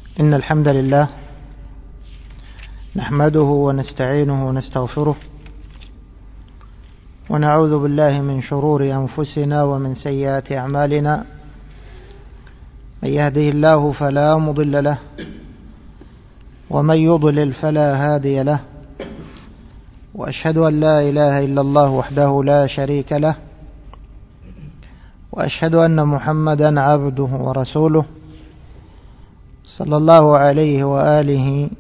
إن الحمد لله نحمده ونستعينه ونستغفره ونعوذ بالله من شرور أنفسنا ومن سيئات أعمالنا. من يهده الله فلا مضل له ومن يضلل فلا هادي له، وأشهد أن لا إله إلا الله وحده لا شريك له، وأشهد أن محمدا عبده ورسوله صلى الله عليه وآله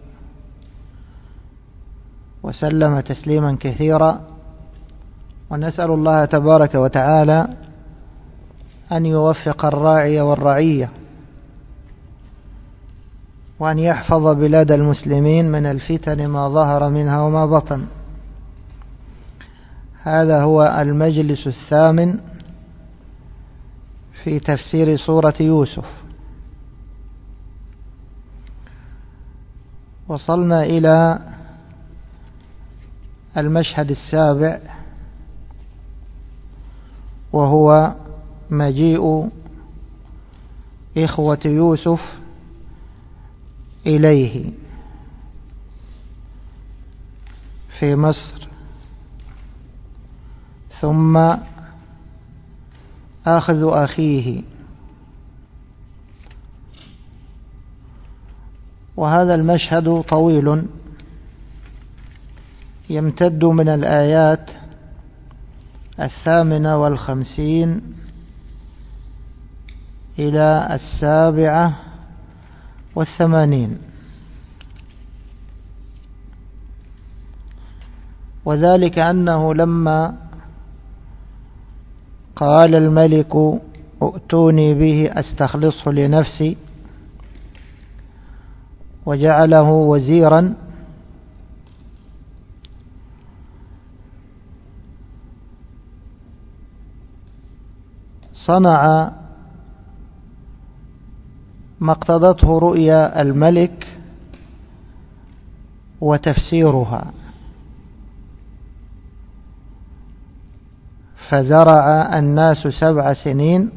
وسلم تسليما كثيرا. ونسأل الله تبارك وتعالى أن يوفق الراعي والرعية، وأن يحفظ بلاد المسلمين من الفتن ما ظهر منها وما بطن. هذا هو المجلس الثامن في تفسير سورة يوسف. وصلنا إلى المشهد السابع، وهو مجيء إخوة يوسف إليه في مصر، ثم أخذ أخيه. وهذا المشهد طويل يمتد من الآيات 58 إلى 87، وذلك أنه لما قال الملك ائتوني به أستخلصه لنفسي وجعله وزيرا، صنع ما اقتضته رؤيا الملك وتفسيرها، فزرع الناس 7 سنين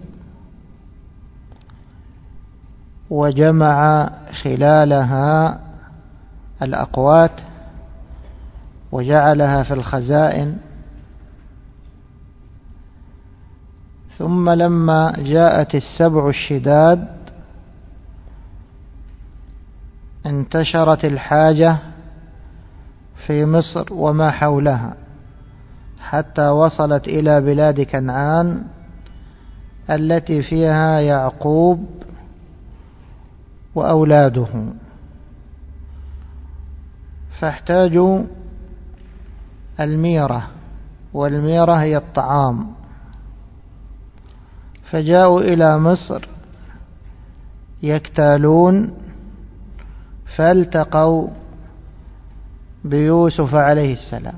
وجمع خلالها الأقوات وجعلها في الخزائن، ثم لما جاءت السبع الشداد انتشرت الحاجة في مصر وما حولها، حتى وصلت إلى بلاد كنعان التي فيها يعقوب وأولاده، فاحتاجوا الميرة، والميرة هي الطعام، فجاءوا إلى مصر يكتالون، فالتقوا بيوسف عليه السلام.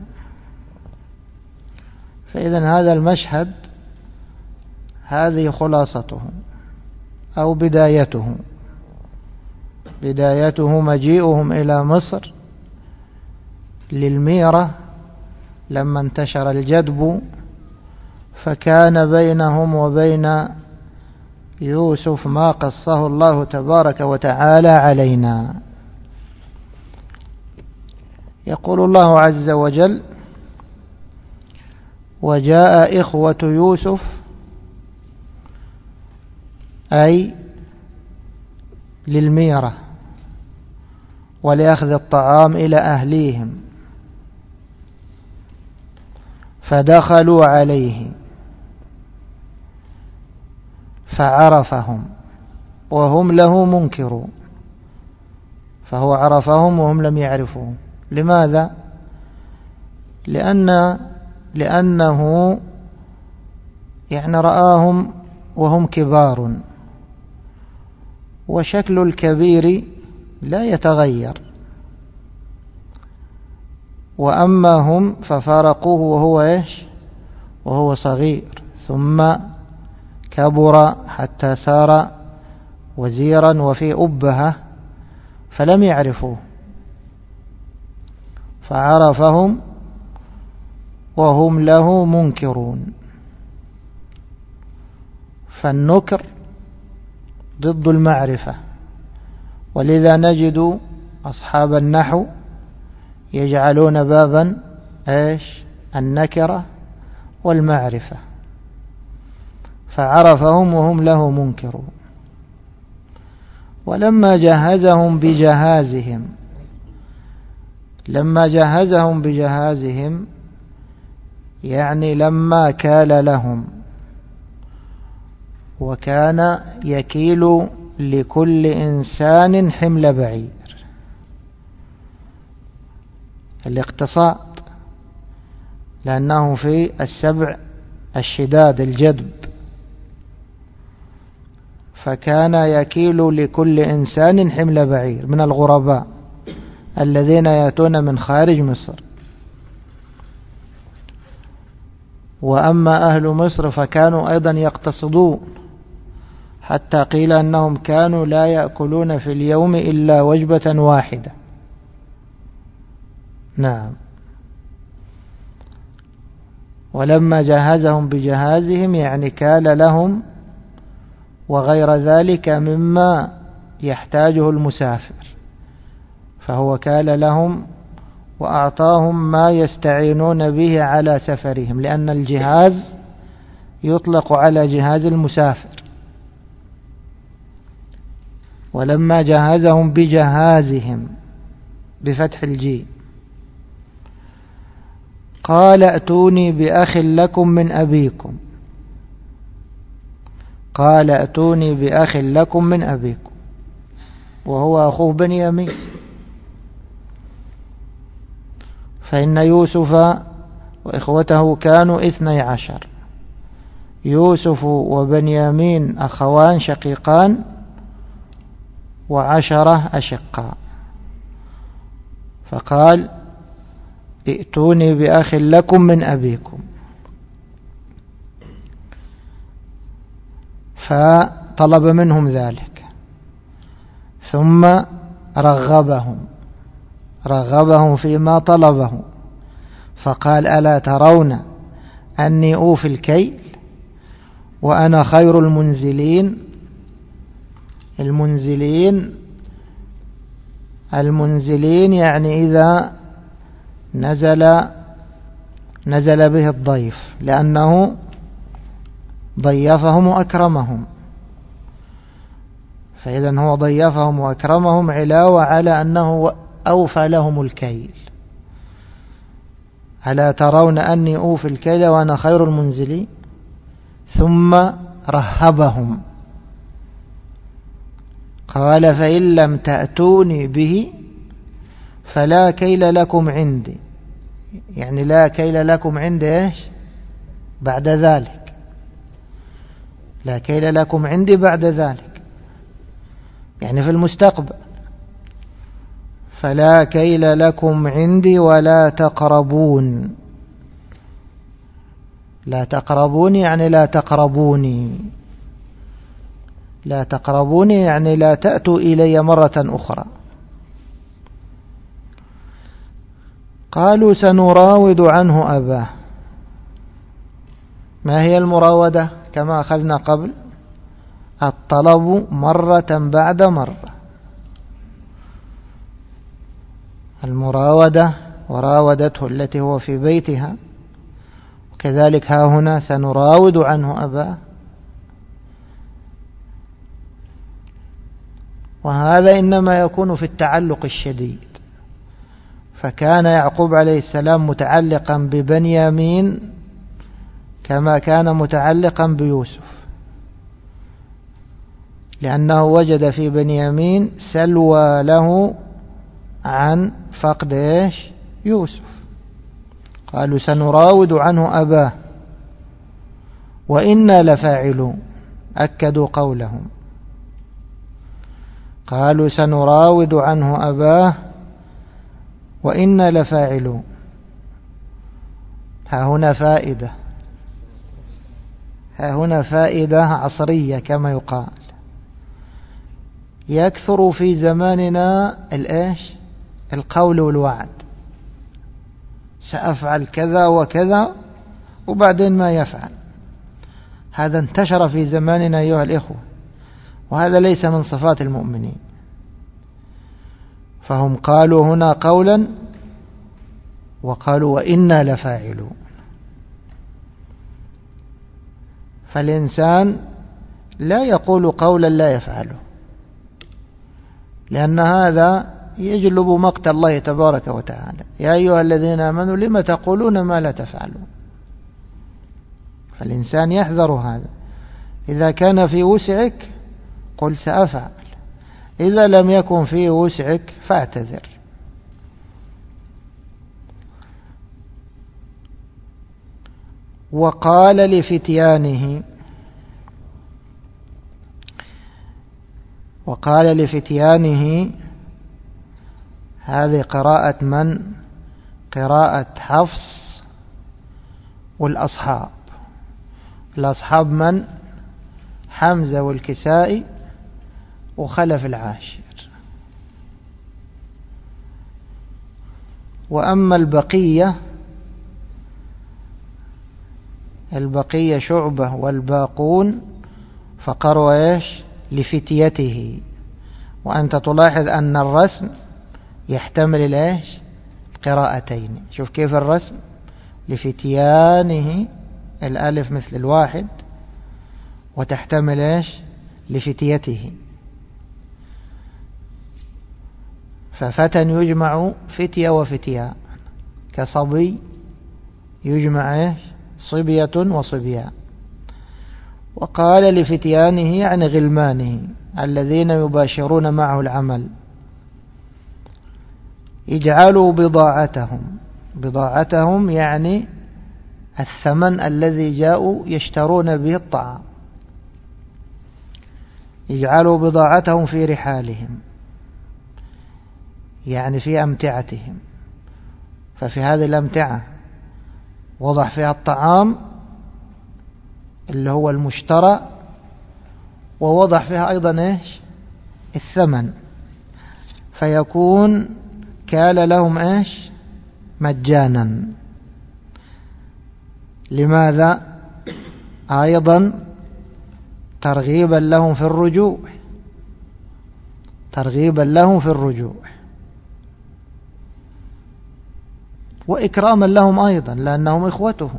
فإذن هذا المشهد هذه خلاصته أو بدايته مجيئهم إلى مصر للميرة لما انتشر الجدب، فكان بينهم وبين يوسف ما قصه الله تبارك وتعالى علينا. يقول الله عز وجل: وجاء إخوة يوسف، أي للميرة ولأخذ الطعام إلى أهليهم، فدخلوا عليه فعرفهم وهم له منكرون، فهو عرفهم وهم لم يعرفوه. لماذا؟ لأنه يعني رآهم وهم كبار، وشكل الكبير لا يتغير، وأما هم ففارقوه وهو صغير، ثم كبر حتى صار وزيرا وفي أبهة، فلم يعرفوه، فعرفهم وهم له منكرون. فالنكر ضد المعرفة، ولذا نجد أصحاب النحو يجعلون بابا النكرة والمعرفة، فعرفهم وهم له منكرون. ولما جهزهم بجهازهم يعني لما كال لهم، وكان يكيل لكل إنسان حمل بعير، الاقتصاد، لأنه في السبع الشداد الجدب، فكان يكيل لكل إنسان حمل بعير من الغرباء الذين يأتون من خارج مصر. وأما أهل مصر فكانوا أيضا يقتصدون، حتى قيل أنهم كانوا لا يأكلون في اليوم إلا وجبة واحدة. نعم. ولما جهزهم بجهازهم يعني كال لهم وغير ذلك مما يحتاجه المسافر، فهو كال لهم وأعطاهم ما يستعينون به على سفرهم، لأن الجهاز يطلق على جهاز المسافر. ولما جهزهم بجهازهم بفتح الجيم قال ائتوني بأخ لكم من أبيكم، قال ائتوني بأخ لكم من أبيكم، وهو أخوه بنيامين. فإن يوسف وإخوته كانوا 12، يوسف وبنيامين أخوان شقيقان 10 أشقاء. فقال ائتوني بأخ لكم من أبيكم، فطلب منهم ذلك، ثم رغبهم فيما طلبه، فقال ألا ترون أني أوفي الكيل وأنا خير المنزلين. المنزلين يعني إذا نزل به الضيف، لأنه ضيفهم وأكرمهم، فإذا هو ضيفهم وأكرمهم علاوة على أنه أوفى لهم الكيل. ألا ترون أني أوفي الكيل وأنا خير المنزلين. ثم رهبهم قال فإن لم تأتوني به فلا كيل لكم عندي، يعني لا كيل لكم عندي بعد ذلك، لا كيل لكم عندي بعد ذلك، يعني في المستقبل. فلا كيل لكم عندي ولا تقربون. لا تقربوني يعني لا تقربوني، لا تقربوني يعني لا تأتوا إلي مرة أخرى. قالوا سنراود عنه أباه. ما هي المراودة؟ كما أخذنا قبل، الطلب مرة بعد مرة. المراودة وراودته التي هو في بيتها، وكذلك ها هنا سنراود عنه أباه. وهذا إنما يكون في التعلق الشديد، فكان يعقوب عليه السلام متعلقا ببنيامين كما كان متعلقا بيوسف، لأنه وجد في بنيامين سلوى له عن فقد يوسف. قالوا سنراود عنه أباه وإنا لفاعلون، أكدوا قولهم. قالوا سنراود عنه أباه وإنا لفاعلون. ها هنا فائدة عصرية كما يقال. يكثر في زماننا القول والوعد، سأفعل كذا وكذا وبعدين ما يفعل. هذا انتشر في زماننا أيها الإخوة، وهذا ليس من صفات المؤمنين. فهم قالوا هنا قولا وقالوا وإنا لفاعلون. فالإنسان لا يقول قولا لا يفعله، لأن هذا يجلب مقت الله تبارك وتعالى. يا أيها الذين آمنوا لم تقولون ما لا تفعلون. فالإنسان يحذر هذا. إذا كان في وسعك قل سأفعل، إذا لم يكن في وسعك فاعتذر. وقال لفتيانه هذه قراءة من؟ قراءة حفص والأصحاب. الأصحاب من؟ حمزة والكسائي وخلف العاشر. وأما البقية شعبة والباقون فقروا إيش؟ لفتيته. وأنت تلاحظ أن الرسم يحتمل إيش؟ قراءتين. شوف كيف الرسم؟ لفتيانه الألف مثل الواحد، وتحتمل إيش؟ لفتيته. ففتى يجمع فتية وفتيان، كصبي يجمع إيش؟ صبية وصبيان. وقال لفتيانه يعني غلمانه الذين يباشرون معه العمل اجعلوا بضاعتهم يعني الثمن الذي جاءوا يشترون به الطعام. اجعلوا بضاعتهم في رحالهم يعني في أمتعتهم. ففي هذه الأمتعة وضع فيها الطعام اللي هو المشترى، ووضع فيها أيضا إيش؟ الثمن، فيكون كال لهم إيش؟ مجانا. لماذا؟ أيضا ترغيبا لهم في الرجوع، وإكراما لهم أيضا لأنهم إخوتهم.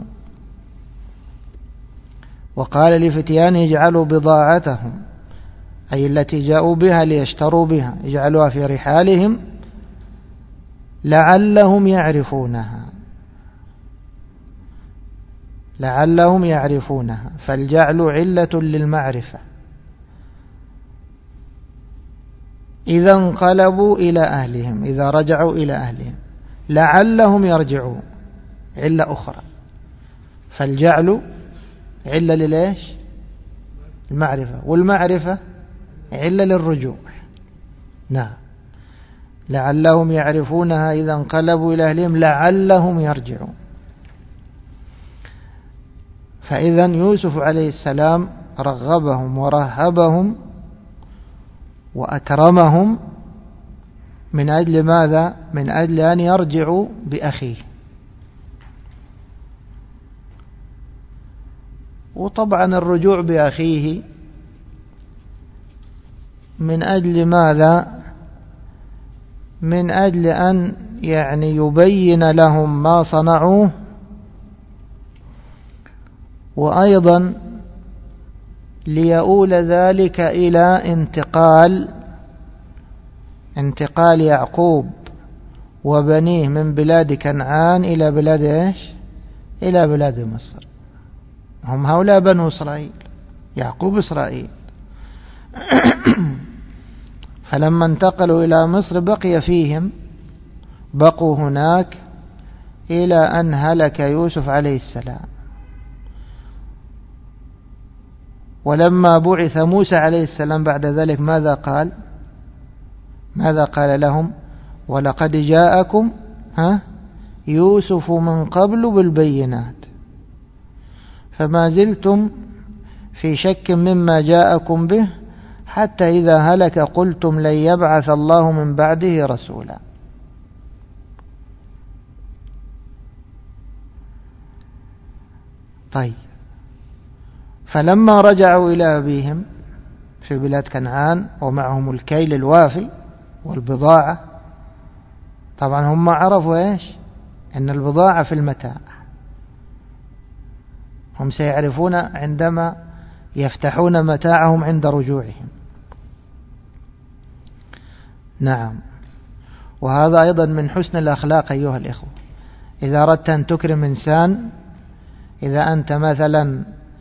وقال لفتيان اجعلوا بضاعتهم أي التي جاءوا بها ليشتروا بها اجعلوها في رحالهم لعلهم يعرفونها. فالجعل علة للمعرفة. إذا انقلبوا إلى أهلهم، إذا رجعوا إلى أهلهم، لعلهم يرجعون علة أخرى. فالجعل علة للإيش؟ المعرفة، والمعرفة علة للرجوع. نعم، لعلهم يعرفونها إذا انقلبوا إلى أهلهم لعلهم يرجعون. فإذا يوسف عليه السلام رغبهم ورهبهم وأكرمهم من أجل ماذا؟ من أجل أن يرجعوا بأخيه. وطبعا الرجوع بأخيه من أجل ماذا؟ من أجل أن يعني يبين لهم ما صنعوه، وأيضا ليؤول ذلك إلى انتقال يعقوب وبنيه من بلاد كنعان إلى بلاد إيش؟ إلى بلاد مصر. هم هؤلاء بنو إسرائيل، يعقوب إسرائيل. فلما انتقلوا إلى مصر بقي فيهم، بقوا هناك إلى أن هلك يوسف عليه السلام. ولما بعث موسى عليه السلام بعد ذلك ماذا قال لهم؟ ولقد جاءكم يوسف من قبل بالبينات فما زلتم في شك مما جاءكم به حتى إذا هلك قلتم لن يبعث الله من بعده رسولا. طيب، فلما رجعوا إلى أبيهم في بلاد كنعان ومعهم الكيل الوافي والبضاعة طبعا هم عرفوا إيش؟ أن البضاعة في المتاع، هم سيعرفون عندما يفتحون متاعهم عند رجوعهم. نعم. وهذا أيضا من حسن الأخلاق أيها الإخوة. إذا أردت أن تكرم إنسان، إذا أنت مثلا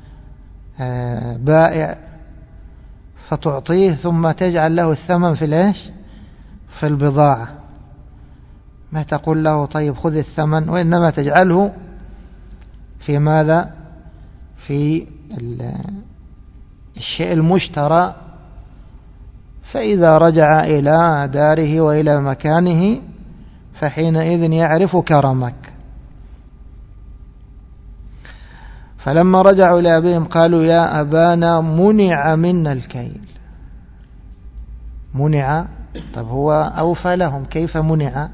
بائع فتعطيه ثم تجعل له الثمن في الإيش؟ في البضاعة، ما تقول له طيب خذ الثمن، وإنما تجعله في ماذا؟ في الشيء المشترى، فإذا رجع إلى داره وإلى مكانه فحينئذ يعرف كرمك. فلما رجعوا إلى أبيهم قالوا يا أبانا منع منا الكيل. منع، طب هو أوفى لهم، كيف منع؟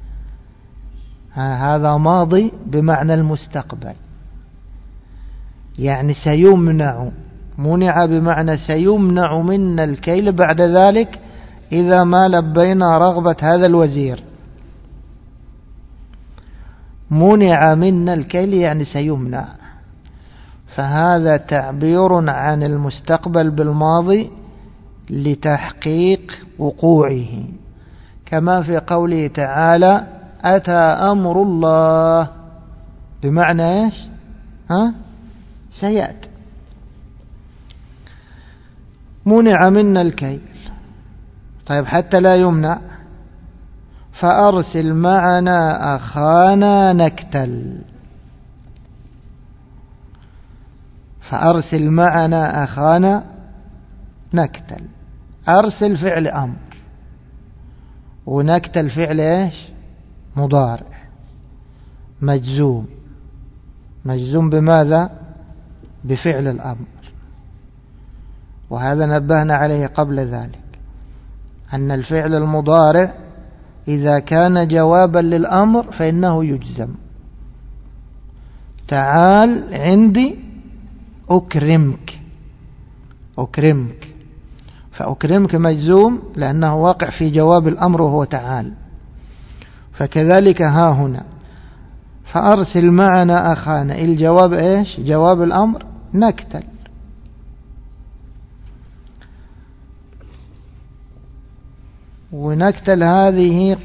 هذا ماضي بمعنى المستقبل، يعني سيمنع. منع بمعنى سيمنع منا الكيل بعد ذلك إذا ما لبينا رغبة هذا الوزير. منع منا الكيل يعني سيمنع، فهذا تعبير عن المستقبل بالماضي لتحقيق وقوعه، كما في قوله تعالى أتى أمر الله، بمعنى إيش؟ سيأتي. منع منا الكيل، طيب حتى لا يمنع فأرسل معنا أخانا نكتل. فأرسل معنا أخانا نكتل. أرسل فعل أمر، ونكتل فعل إيش؟ مضارع مجزوم. مجزوم بماذا؟ بفعل الأمر. وهذا نبهنا عليه قبل ذلك، أن الفعل المضارع إذا كان جوابا للأمر فإنه يجزم. تعال عندي أكرمك. أكرمك، فأكرمك مجزوم لأنه واقع في جواب الأمر وهو تعال. فكذلك ها هنا فأرسل معنا أخانا، الجواب إيش؟ جواب الأمر نكتل. ونكتل هذه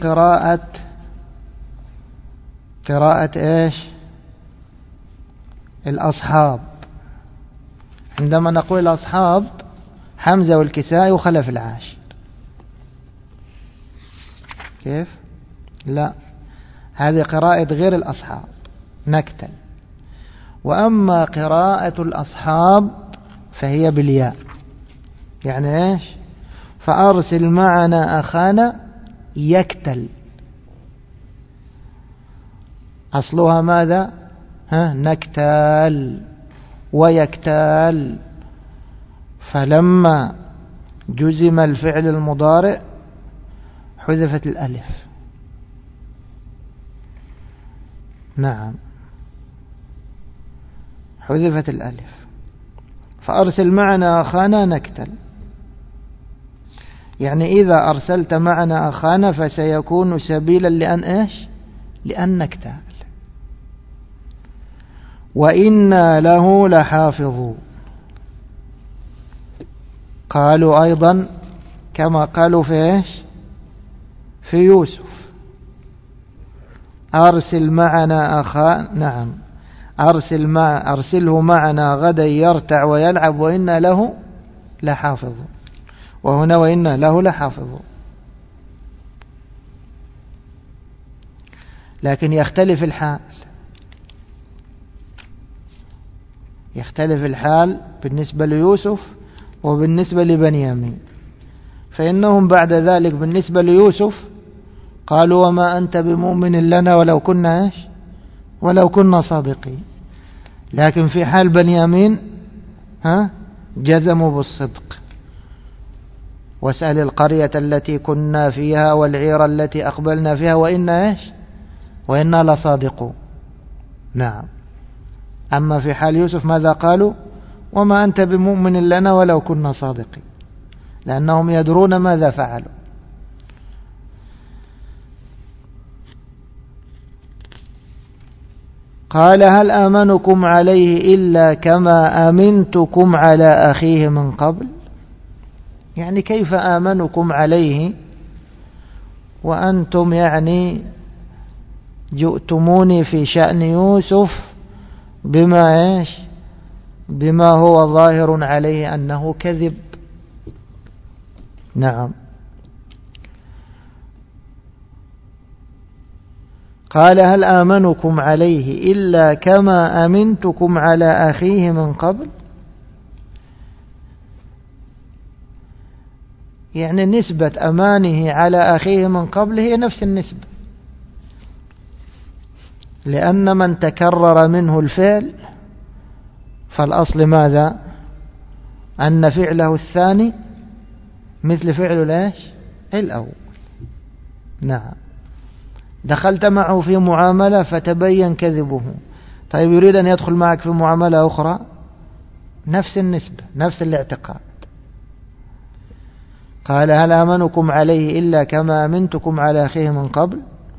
قراءة إيش؟ الأصحاب. عندما نقول الأصحاب حمزة والكسائي وخلف العاشر. كيف؟ لا، هذه قراءة غير الأصحاب نكتل. وأما قراءة الأصحاب فهي بالياء، يعني إيش؟ فأرسل معنا أخانا يكتل. أصلها ماذا؟ نكتال ويكتال. فلما جزم الفعل المضارع حذفت الألف. نعم، حذفت الألف. فأرسل معنا أخانا نكتل، يعني إذا أرسلت معنا أخانا فسيكون سبيلا لأن إيش؟ لأن نكتل. وإنا له لحافظون. قالوا أيضا كما قالوا في إيش؟ في يوسف أرسل معنا نعم، أرسله معنا غدا يرتع ويلعب وإنا له لحافظون. وهنا وإنا له لحافظون. لكن يختلف الحال، يختلف الحال بالنسبة ليوسف وبالنسبة لبنيامين. فإنهم بعد ذلك بالنسبة ليوسف قالوا وما أنت بمؤمن لنا ولو كنا إيش؟ ولو كنا صادقين. لكن في حال بنيامين جزموا بالصدق. واسأل القرية التي كنا فيها والعير التي أقبلنا فيها وإنا إيش؟ وإنا لصادقون. نعم. أما في حال يوسف ماذا قالوا؟ وما أنت بمؤمن لنا ولو كنا صادقين، لأنهم يدرون ماذا فعلوا. قال هل آمنكم عليه إلا كما أمنتكم على أخيه من قبل؟ يعني كيف آمنكم عليه وأنتم يعني جئتموني في شأن يوسف بما هو ظاهر عليه أنه كذب. نعم. قال هل آمنكم عليه إلا كما أمنتكم على أخيه من قبل؟ يعني نسبة أمانه على أخيه من قبل هي نفس النسبة، لأن من تكرر منه الفعل فالأصل ماذا؟ أن فعله الثاني مثل فعل الأول. نعم. دخلت معه في معاملة فتبين كذبه، طيب يريد أن يدخل معك في معاملة أخرى نفس النسبة نفس الاعتقاد. قال هل آمنكم عليه إلا كما أمنتكم على أخيه من قبل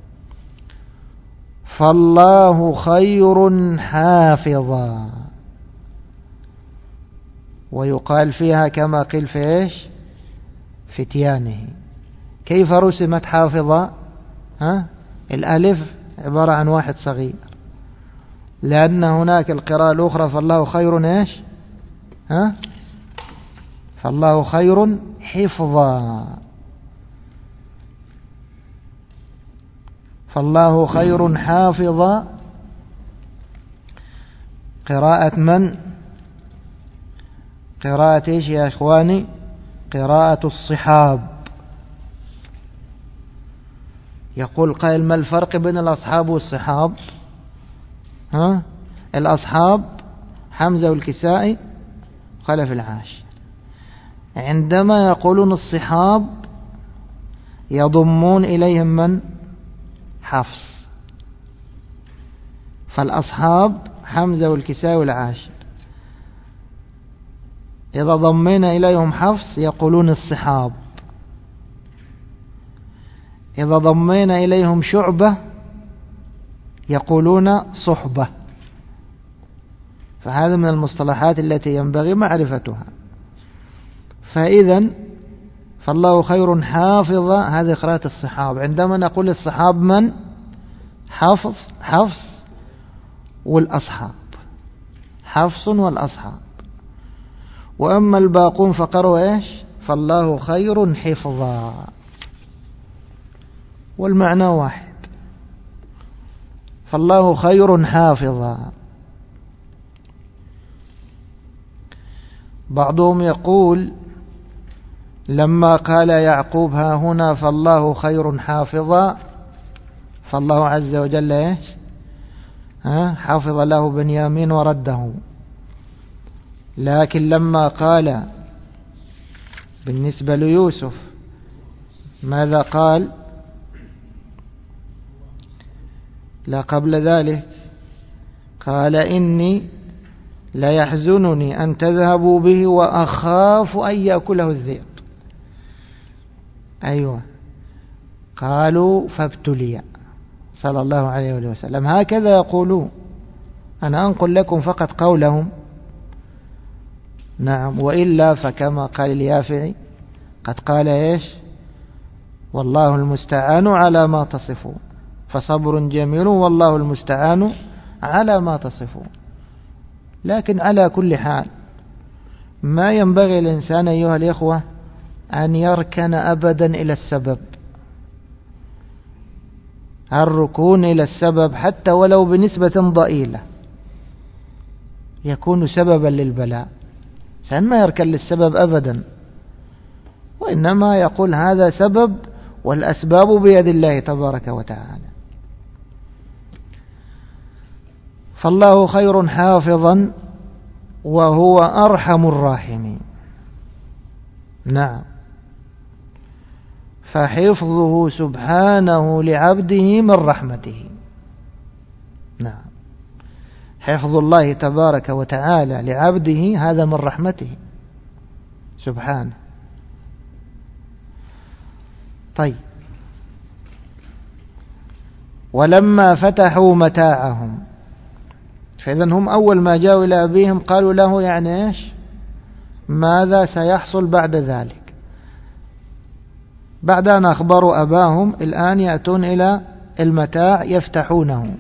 فالله خير حافظا. ويقال فيها كما قيل في فتيانه. كيف رسمت حافظة؟ الألف عبارة عن واحد صغير، لأن هناك القراءة الأخرى فالله خير فالله خير حفظا. فالله خير حافظا قراءة من؟ قراءة يا إخواني؟ قراءة الصحاب. يقول قائل ما الفرق بين الأصحاب والصحاب؟ الأصحاب حمزة والكسائي خلف العاشر. عندما يقولون الصحاب يضمون إليهم من؟ حفص. فالأصحاب حمزة والكسائي والعاشر. إذا ضمينا إليهم حفص يقولون الصحاب، إذا ضمينا إليهم شعبة يقولون صحبة. فهذا من المصطلحات التي ينبغي معرفتها. فإذا فالله خير حافظا هذه قراءة الصحاب. عندما نقول الصحاب من؟ حفص والأصحاب، حفص والأصحاب. وأما الباقون فقروا فالله خير حفظا، والمعنى واحد، فالله خير حافظا. بعضهم يقول لما قال يعقوب ها هنا فالله خير حافظا، فالله عز وجل حافظ له بنيامين ورده. لكن لما قال بالنسبة ليوسف ماذا قال؟ لا قبل ذلك قال إني لا يحزنني أن تذهبوا به وأخاف أن يأكله الذئب. أيوة. قالوا فابتلي صلى الله عليه وسلم. هكذا يقولون، أنا أنقل لكم فقط قولهم. نعم. وإلا فكما قال اليافعي قد قال والله المستعان على ما تصفون، فصبر جميل والله المستعان على ما تصفون. لكن على كل حال ما ينبغي الإنسان أيها الإخوة أن يركن أبدا إلى السبب. الركون إلى السبب حتى ولو بنسبة ضئيلة يكون سببا للبلاء. الإنسان ما يركن للسبب أبدا، وإنما يقول هذا سبب والأسباب بيد الله تبارك وتعالى. فالله خير حافظا وهو أرحم الراحمين. نعم. فحفظه سبحانه لعبده من رحمته. نعم. حفظ الله تبارك وتعالى لعبده هذا من رحمته سبحانه. طيب. ولما فتحوا متاعهم فإذا هم أول ما جاءوا إلى أبيهم قالوا له يعني إيش؟ ماذا سيحصل بعد ذلك؟ بعد أن أخبروا أباهم الآن يأتون إلى المتاع يفتحونه.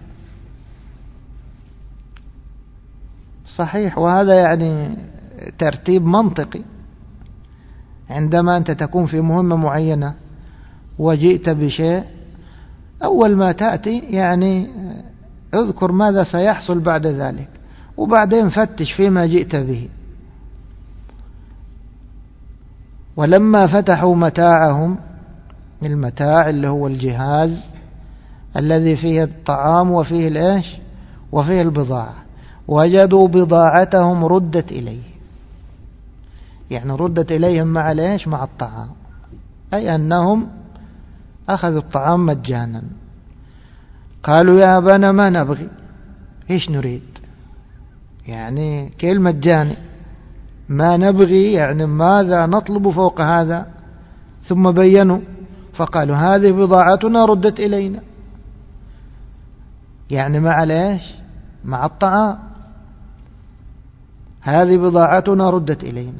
صحيح، وهذا يعني ترتيب منطقي. عندما أنت تكون في مهمة معينة وجئت بشيء، أول ما تأتي يعني اذكر ماذا سيحصل بعد ذلك، وبعدين فتش فيما جئت به. ولما فتحوا متاعهم، المتاع اللي هو الجهاز الذي فيه الطعام وفيه الإيش وفيه البضاعة، وجدوا بضاعتهم ردت إليه، يعني ردت إليهم مع الإيش؟ مع الطعام، أي أنهم أخذوا الطعام مجانا. قالوا يا أبانا ما نبغي، إيش نريد؟ يعني كلمة مجاني، ما نبغي يعني ماذا نطلب فوق هذا؟ ثم بينوا فقالوا هذه بضاعتنا ردت إلينا، يعني مع الإيش؟ مع الطعام. هذه بضاعتنا ردت إلينا.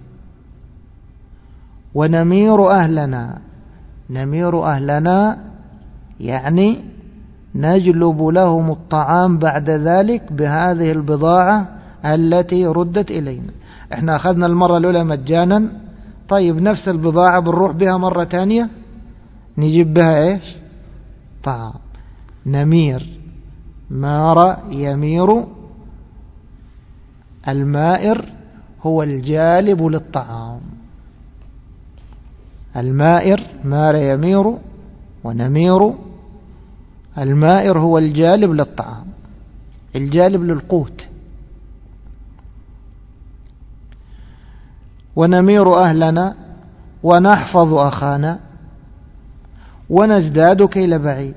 ونمير أهلنا، نمير أهلنا يعني نجلب لهم الطعام بعد ذلك بهذه البضاعة التي ردت إلينا. احنا أخذنا المرة الأولى مجانا، طيب نفس البضاعة بنروح بها مرة تانية نجيب بها ايش؟ طعام. نمير، مار يمير، المائر هو الجالب للطعام. المائر مار يمير ونمير، المائر هو الجالب للطعام، الجالب للقوت. ونمير أهلنا ونحفظ أخانا ونزداد كيل بعير.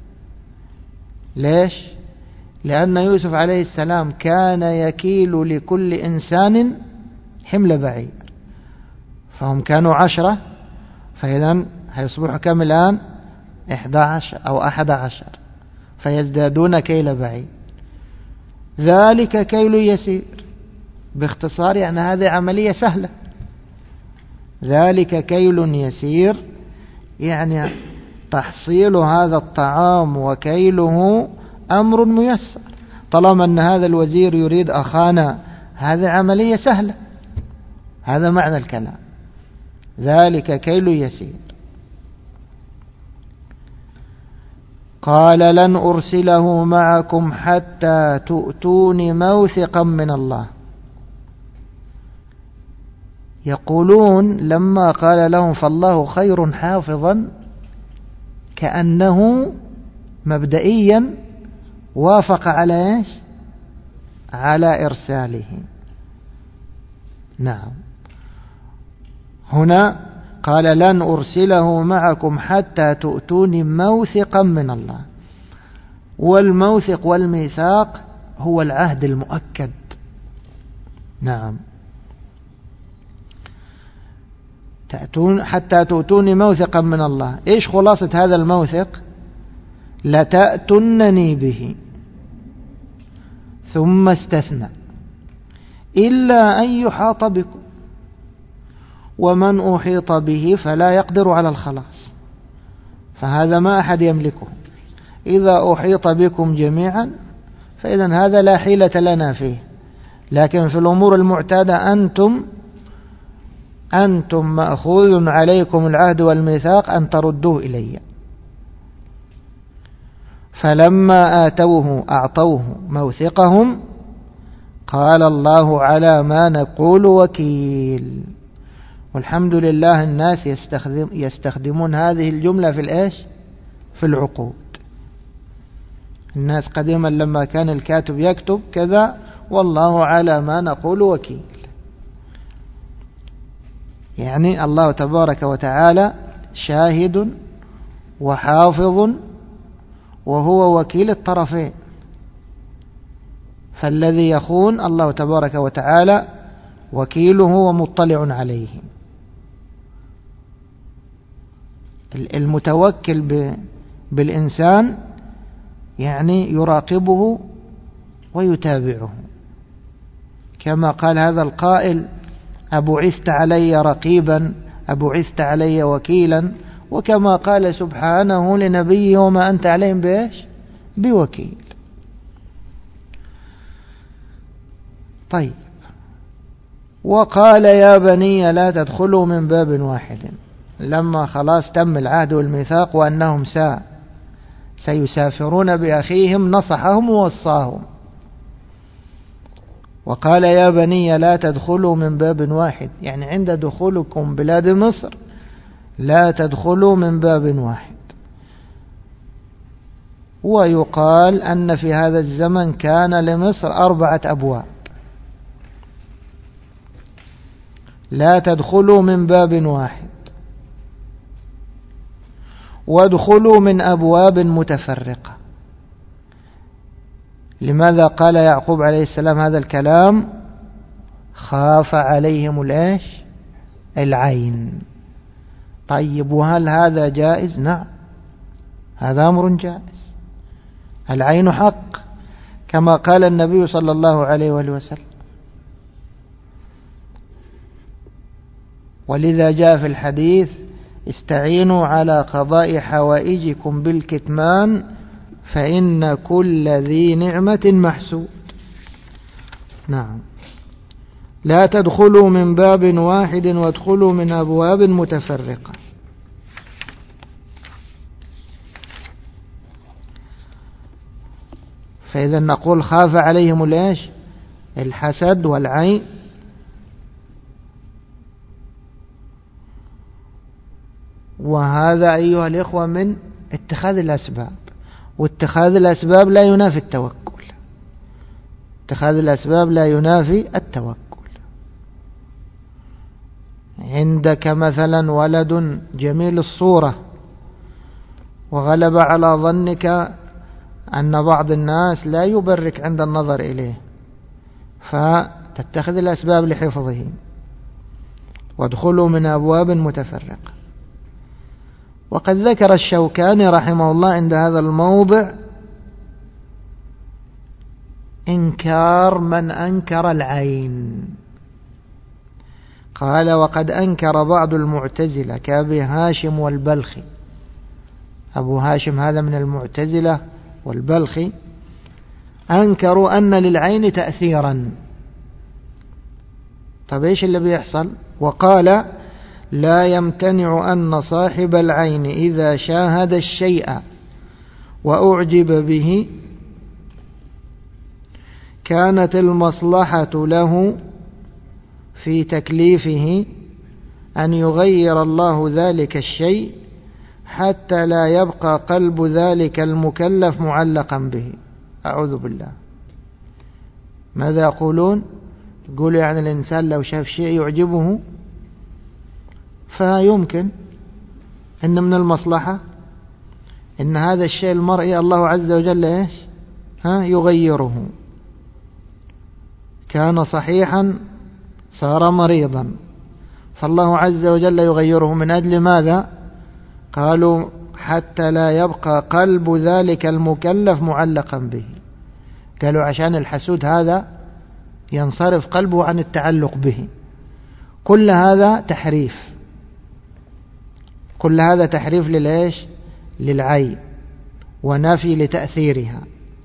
ليش؟ لأن يوسف عليه السلام كان يكيل لكل إنسان حمل بعير، فهم كانوا 10، فإذا هيصبحوا كم الآن؟ 11 أو 11، فيزدادون كيل بعير. ذلك كيل يسير، باختصار يعني هذه عملية سهلة. ذلك كيل يسير يعني تحصيل هذا الطعام وكيله أمر ميسر. طالما أن هذا الوزير يريد أخانا، هذه عملية سهلة، هذا معنى الكلام. ذلك كيل يسير. قال لن أرسله معكم حتى تؤتون موثقا من الله. يقولون لما قال لهم فالله خير حافظا، كأنه مبدئيا وافق على ايش؟ على إرساله. نعم، هنا قال لن أرسله معكم حتى تؤتوني موثقا من الله. والموثق والميثاق هو العهد المؤكد. نعم، حتى تؤتوني موثقا من الله. إيش خلاصة هذا الموثق؟ لتأتنني به، ثم استثنى إلا أن يحاط بكم، ومن أحيط به فلا يقدر على الخلاص، فهذا ما أحد يملكه. إذا أحيط بكم جميعا فإذا هذا لا حيلة لنا فيه، لكن في الأمور المعتادة أنتم مأخوذ عليكم العهد والميثاق أن تردوه إلي. فلما آتوه أعطوه موثقهم قال الله على ما نقول وكيل. والحمد لله الناس يستخدمون هذه الجملة في الإيش؟ في العقود. الناس قديما لما كان الكاتب يكتب كذا والله على ما نقول وكيل، يعني الله تبارك وتعالى شاهد وحافظ وهو وكيل الطرفين. فالذي يخون الله تبارك وتعالى وكيله ومطلع عليه. المتوكل بالإنسان يعني يراقبه ويتابعه، كما قال هذا القائل: أبعثت علي رقيبا أبعثت علي وكيلا، وكما قال سبحانه لنبيه: وما أنت عليهم بإيش؟ بوكيل. طيب، وقال: يا بني لا تدخلوا من باب واحد، لما خلاص تم العهد والميثاق وأنهم سيسافرون بأخيهم نصحهم ووصاهم، وقال: يا بني لا تدخلوا من باب واحد، يعني عند دخولكم بلاد مصر لا تدخلوا من باب واحد. ويقال أن في هذا الزمن كان لمصر 4 أبواب، لا تدخلوا من باب واحد وادخلوا من أبواب متفرقة. لماذا قال يعقوب عليه السلام هذا الكلام؟ خاف عليهم العين. طيب، وهل هذا جائز؟ نعم، هذا أمر جائز، العين حق، كما قال النبي صلى الله عليه وآله وسلم. ولذا جاء في الحديث: استعينوا على قضاء حوائجكم بالكتمان فإن كل ذي نعمة محسود. نعم، لا تدخلوا من باب واحد وادخلوا من أبواب متفرقة. فإذا نقول خاف عليهم الحسد والعين. وهذا أيها الإخوة من اتخاذ الأسباب، واتخاذ الأسباب لا ينافي التوكل، اتخاذ الأسباب لا ينافي التوكل. عندك مثلا ولد جميل الصورة وغلب على ظنك أن بعض الناس لا يبرك عند النظر إليه، فتتخذ الأسباب لحفظه. وادخلوا من أبواب متفرقة. وقد ذكر الشوكاني رحمه الله عند هذا الموضع إنكار من أنكر العين. قال: وقد أنكر بعض المعتزلة كأبي هاشم والبلخي. أبو هاشم هذا من المعتزلة والبلخي، أنكروا أن للعين تأثيرا. طب إيش اللي بيحصل؟ وقال: لا يمتنع أن صاحب العين إذا شاهد الشيء وأعجب به كانت المصلحة له في تكليفه أن يغير الله ذلك الشيء حتى لا يبقى قلب ذلك المكلف معلقا به. أعوذ بالله. ماذا يقولون؟ يقول يعني الإنسان لو شاف شيء يعجبه فيمكن أن من المصلحة أن هذا الشيء المرئي الله عز وجل يغيره. كان صحيحا صار مريضا، فالله عز وجل يغيره من أجل ماذا؟ قالوا حتى لا يبقى قلب ذلك المكلف معلقا به. قالوا عشان الحسود هذا ينصرف قلبه عن التعلق به. كل هذا تحريف، كل هذا تحريف للعين ونفي لتأثيرها.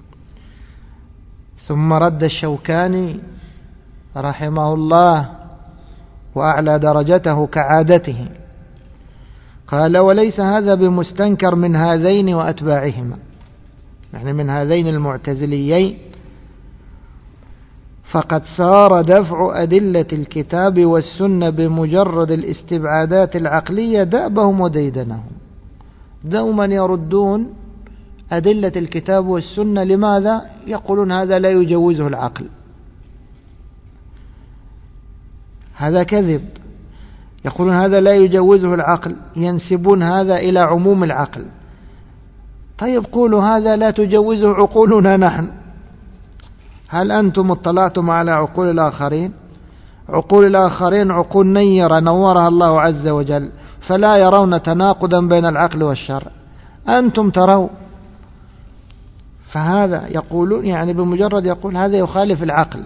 ثم رد الشوكاني رحمه الله وأعلى درجته كعادته، قال: وليس هذا بمستنكر من هذين وأتباعهما، يعني من هذين المعتزليين، فقد صار دفع أدلة الكتاب والسنة بمجرد الاستبعادات العقلية دأبهم وديدنهم. دوما يردون أدلة الكتاب والسنة. لماذا؟ يقولون هذا لا يجوزه العقل. هذا كذب. يقولون هذا لا يجوزه العقل، ينسبون هذا إلى عموم العقل. طيب قولوا هذا لا تجوزه عقولنا نحن. هل أنتم اطلعتم على عقول الآخرين؟ عقول الآخرين عقول نيرة نورها الله عز وجل، فلا يرون تناقضا بين العقل والشرع. أنتم تروا. فهذا يقولون يعني بمجرد يقول هذا يخالف العقل،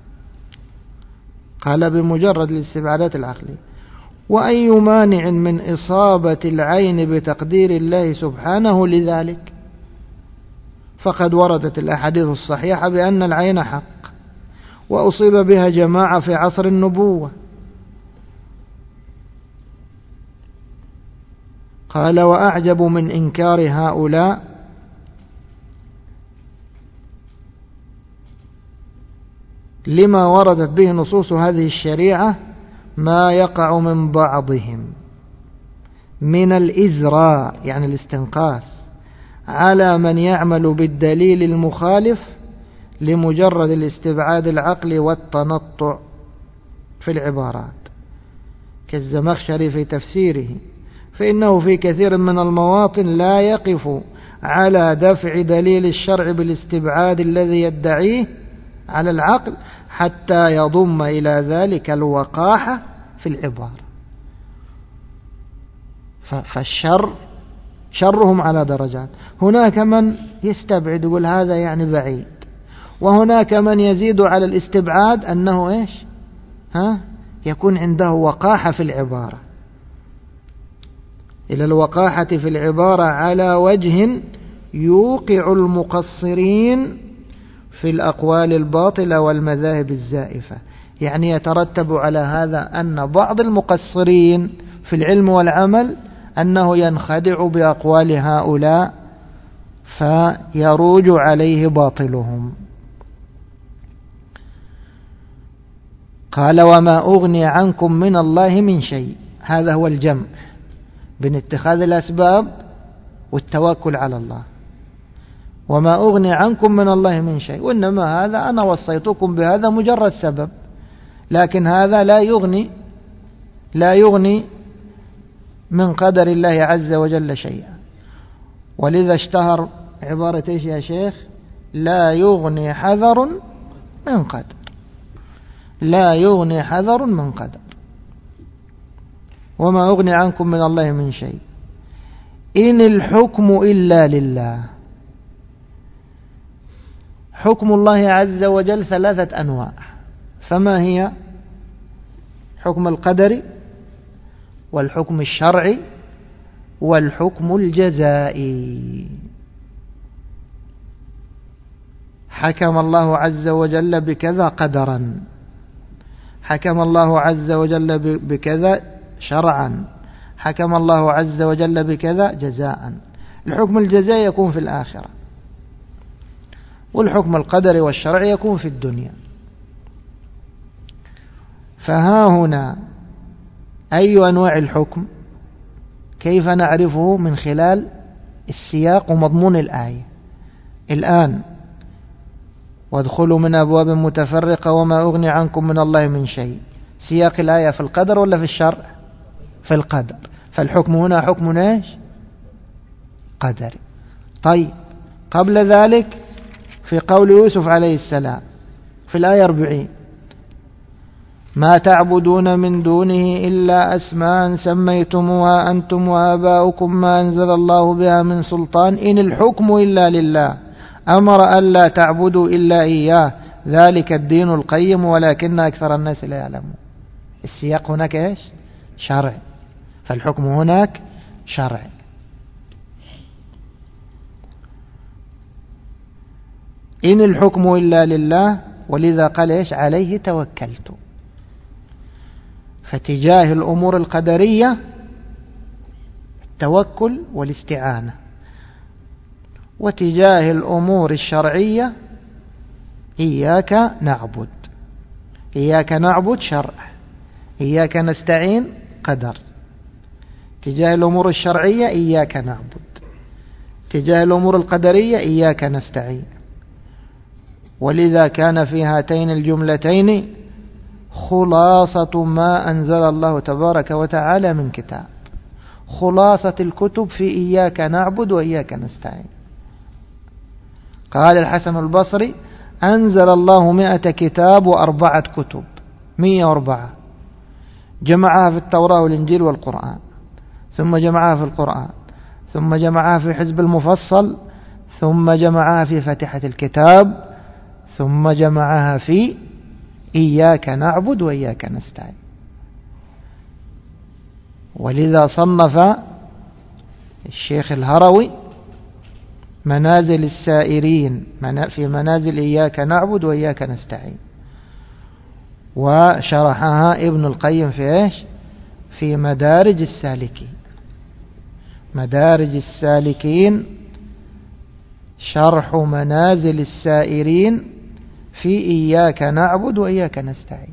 قال بمجرد الاستبعادات العقلية. وأي مانع من إصابة العين بتقدير الله سبحانه لذلك؟ فقد وردت الأحاديث الصحيحة بأن العين حق، وأصيب بها جماعة في عصر النبوة. قال وأعجب من إنكار هؤلاء لما وردت به نصوص هذه الشريعة ما يقع من بعضهم من الإزراء يعني الاستنقاص على من يعمل بالدليل المخالف لمجرد الاستبعاد العقلي والتنطع في العبارات، كالزمخشري في تفسيره، فإنه في كثير من المواطن لا يقف على دفع دليل الشرع بالاستبعاد الذي يدعيه على العقل حتى يضم إلى ذلك الوقاحة في العبارة. فالشر شرهم على درجات، هناك من يستبعد يقول هذا يعني بعيد، وهناك من يزيد على الاستبعاد أنه إيش يكون عنده وقاحة في العبارة، إلى الوقاحة في العبارة على وجه يوقع المقصرين في الأقوال الباطلة والمذاهب الزائفة. يعني يترتب على هذا أن بعض المقصرين في العلم والعمل أنه ينخدع بأقوال هؤلاء فيروج عليه باطلهم. قال وما أغني عنكم من الله من شيء، هذا هو الجمع بين اتخاذ الأسباب والتوكل على الله. وما أغني عنكم من الله من شيء، وإنما هذا أنا وصيتكم بهذا مجرد سبب، لكن هذا لا يغني من قدر الله عز وجل شيئا. ولذا اشتهر عبارة ايش يا شيخ؟ لا يغني حذر من قدر، لا يغني حذر من قدر. وما أغني عنكم من الله من شيء إن الحكم إلا لله. حكم الله عز وجل ثلاثة أنواع، فما هي؟ حكم القدري، والحكم الشرعي، والحكم الجزائي. حكم الله عز وجل بكذا قدرا، حكم الله عز وجل بكذا شرعا، حكم الله عز وجل بكذا جزاء. الحكم الجزائي يكون في الآخرة، والحكم القدري والشرعي يكون في الدنيا. فها هنا أي أنواع الحكم كيف نعرفه؟ من خلال السياق ومضمون الآية. الآن وادخلوا من أبواب متفرقة وما أغني عنكم من الله من شيء، سياق الآية في القدر ولا في الشرع؟ في القدر. فالحكم هنا حكم ايش؟ قدري. طيب قبل ذلك في قول يوسف عليه السلام في الآية 40 ما تعبدون من دونه إلا أسماء سميتموها أنتم وآباؤكم ما أنزل الله بها من سلطان إن الحكم إلا لله أمر ألا تعبدوا إلا إياه ذلك الدين القيم ولكن أكثر الناس لا يعلمون. السياق هناك إيش؟ شرع، فالحكم هناك شرع. إن الحكم إلا لله، ولذا قال إيش؟ عليه توكلت. فتجاه الأمور القدرية التوكل والاستعانة، وتجاه الأمور الشرعية إياك نعبد. إياك نعبد شرع، إياك نستعين قدر. تجاه الأمور الشرعية إياك نعبد، تجاه الأمور القدرية إياك نستعين. ولذا كان في هاتين الجملتين خلاصة ما أنزل الله تبارك وتعالى من كتاب. خلاصة الكتب في إياك نعبد وإياك نستعين. قال الحسن البصري أنزل الله 100 كتاب و4 كتب، 104 جمعها في التوراة والإنجيل والقرآن، ثم جمعها في القرآن، ثم جمعها في حزب المفصل، ثم جمعها في فاتحة الكتاب، ثم جمعها في إياك نعبد وإياك نستعين. ولذا صنف الشيخ الهروي منازل السائرين في منازل إياك نعبد وإياك نستعين، وشرحها ابن القيم في إيش؟ في مدارج السالكين. مدارج السالكين شرح منازل السائرين في إياك نعبد وإياك نستعين.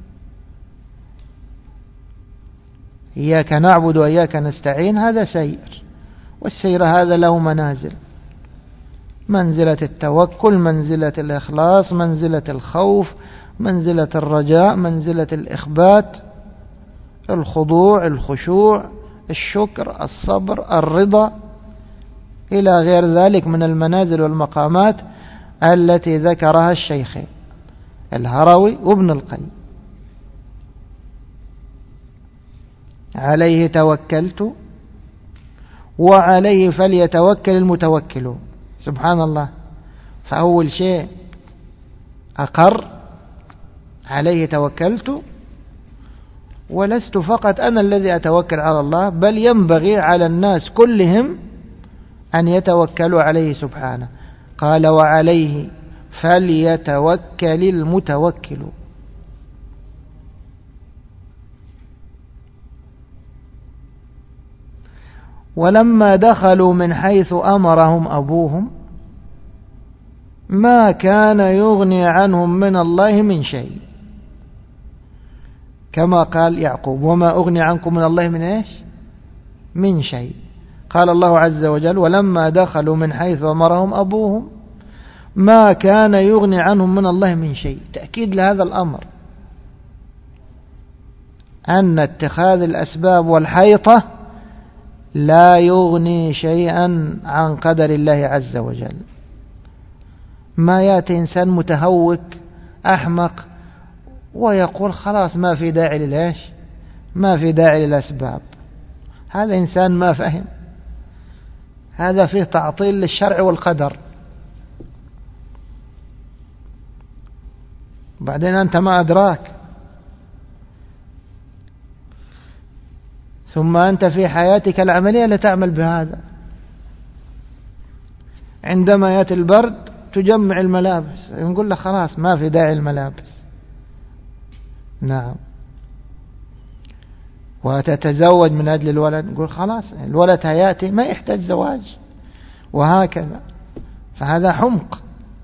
إياك نعبد وإياك نستعين هذا سير، والسير هذا له منازل: منزلة التوكل، منزلة الإخلاص، منزلة الخوف، منزلة الرجاء، منزلة الإخبات، الخضوع، الخشوع، الشكر، الصبر، الرضا، إلى غير ذلك من المنازل والمقامات التي ذكرها الشيخين الهروي وابن القيم. عليه توكلت وعليه فليتوكل المتوكلون. سبحان الله. فأول شيء أقر عليه توكلت، ولست فقط أنا الذي أتوكل على الله، بل ينبغي على الناس كلهم أن يتوكلوا عليه سبحانه. قال وعليه فليتوكل المتوكلون. ولما دخلوا من حيث أمرهم أبوهم ما كان يغني عنهم من الله من شيء، كما قال يعقوب: وما أغني عنكم من الله من إيش؟ من شيء. قال الله عز وجل: ولما دخلوا من حيث أمرهم أبوهم ما كان يغني عنهم من الله من شيء. تأكيد لهذا الأمر، أن اتخاذ الأسباب والحيطة لا يغني شيئا عن قدر الله عز وجل. ما يأتي إنسان متهوك أحمق ويقول خلاص ما في داعي للإيش؟ ما في داعي للأسباب. هذا إنسان ما فهم، هذا فيه تعطيل للشرع والقدر. بعدين أنت ما أدراك، ثم أنت في حياتك العملية لا تعمل بهذا. عندما يأتي البرد تجمع الملابس، نقول لك خلاص ما في داعي الملابس. نعم. وتتزوج من أجل الولد، نقول خلاص الولد هيأتي ما يحتاج زواج، وهكذا. فهذا حمق.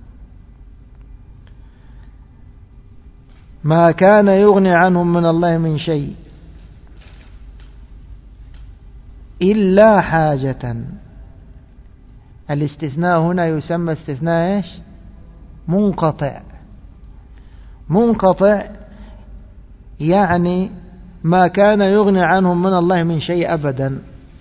ما كان يغني عنهم من الله من شيء إلا حاجة. الاستثناء هنا يسمى استثناء إيش؟ منقطع. منقطع يعني ما كان يغني عنهم من الله من شيء أبدا.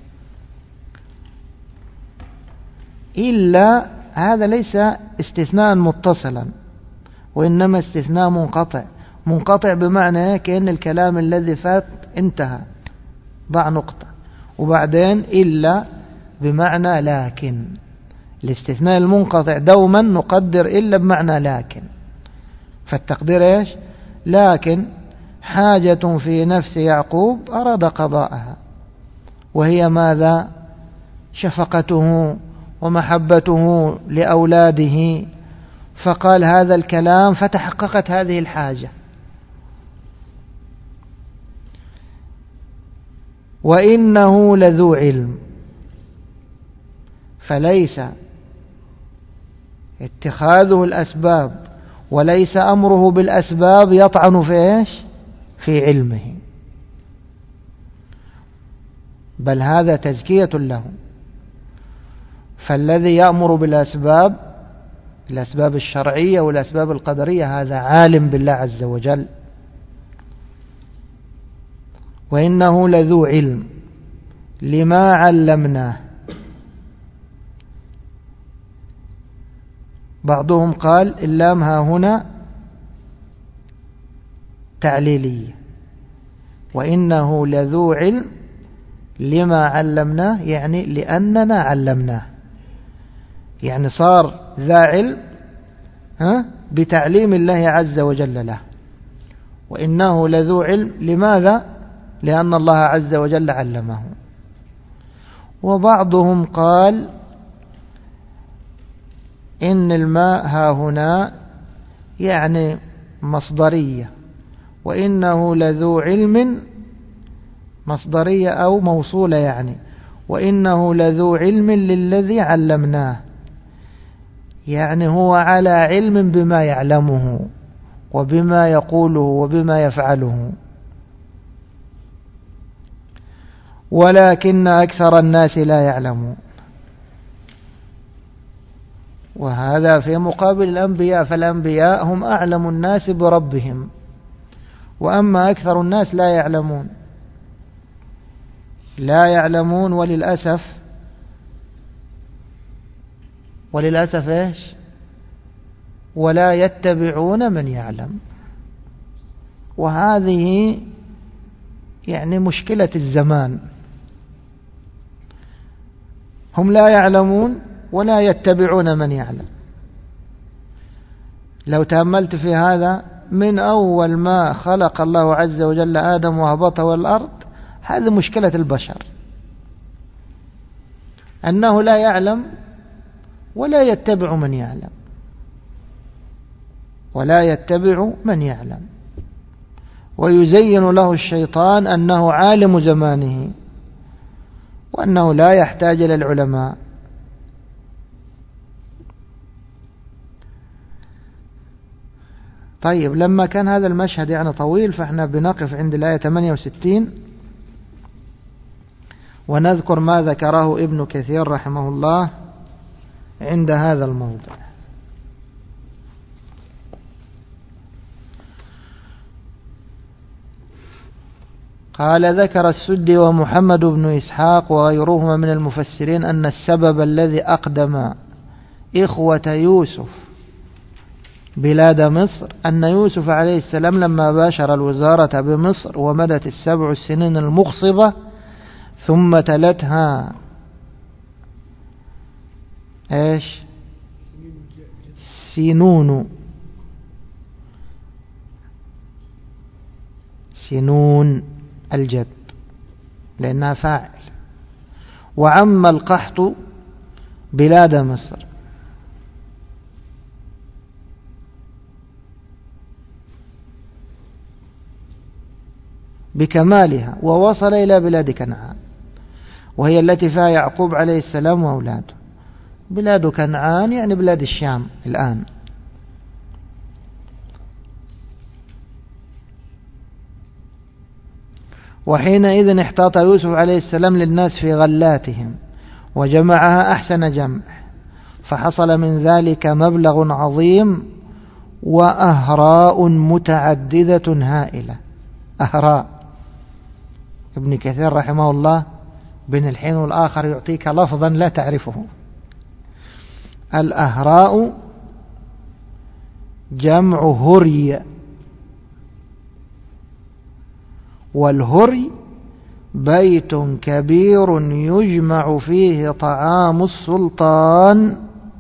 إلا هذا ليس استثناء متصلا، وإنما استثناء منقطع. منقطع بمعنى كأن الكلام الذي فات انتهى، ضع نقطة، وبعدين إلا بمعنى لكن. الاستثناء المنقطع دوما نقدر إلا بمعنى لكن. فالتقدير إيش؟ لكن حاجة في نفس يعقوب أراد قضاءها، وهي ماذا؟ شفقته ومحبته لأولاده، فقال هذا الكلام فتحققت هذه الحاجة. وإنه لذو علم. فليس اتخاذه الأسباب وليس أمره بالأسباب يطعن في إيش؟ في علمه، بل هذا تزكية له. فالذي يأمر بالأسباب، الأسباب الشرعية والأسباب القدرية، هذا عالم بالله عز وجل. وإنه لذو علم لما علمناه. بعضهم قال اللام ها هنا تعليلية، وإنه لذو علم لما علمناه، يعني لأننا علمناه. يعني صار ذا علم بتعليم الله عز وجل له. وإنه لذو علم، لماذا؟ لأن الله عز وجل علمه. وبعضهم قال إن الماء ها هنا يعني مصدرية، وإنه لذو علم مصدرية أو موصولة، يعني وإنه لذو علم للذي علمناه، يعني هو على علم بما يعلمه وبما يقوله وبما يفعله، ولكن أكثر الناس لا يعلمون. وهذا في مقابل الأنبياء، فالأنبياء هم أعلم الناس بربهم، وأما أكثر الناس لا يعلمون، لا يعلمون. وللأسف إيش؟ ولا يتبعون من يعلم. وهذه يعني مشكلة الزمان، هم لا يعلمون ولا يتبعون من يعلم. لو تأملت في هذا من أول ما خلق الله عز وجل آدم وهبطه الأرض، هذه مشكلة البشر، أنه لا يعلم ولا يتبع من يعلم، ولا يتبع من يعلم. ويزين له الشيطان أنه عالم زمانه، وأنه لا يحتاج إلى العلماء. طيب، لما كان هذا المشهد يعني طويل، فإحنا بنقف عند الآية 68 ونذكر ما ذكره ابن كثير رحمه الله عند هذا الموضع. قال: ذكر السدي ومحمد بن إسحاق وغيرهما من المفسرين أن السبب الذي أقدم إخوة يوسف بلاد مصر أن يوسف عليه السلام لما باشر الوزارة بمصر ومدت 7 سنين المغصبة ثم تلتها إيش؟ سنون الجد لأنها فاعل. وعم القحط بلاد مصر بكمالها ووصل إلى بلاد كنعان، وهي التي فيها يعقوب عليه السلام وأولاده. بلاد كنعان يعني بلاد الشام الآن. وحينئذ احتاط يوسف عليه السلام للناس في غلاتهم وجمعها أحسن جمع، فحصل من ذلك مبلغ عظيم وأهراء متعددة هائلة. أهراء، ابن كثير رحمه الله بين الحين والآخر يعطيك لفظا لا تعرفه. الأهراء جمع هري، والهري بيت كبير يجمع فيه طعام السلطان.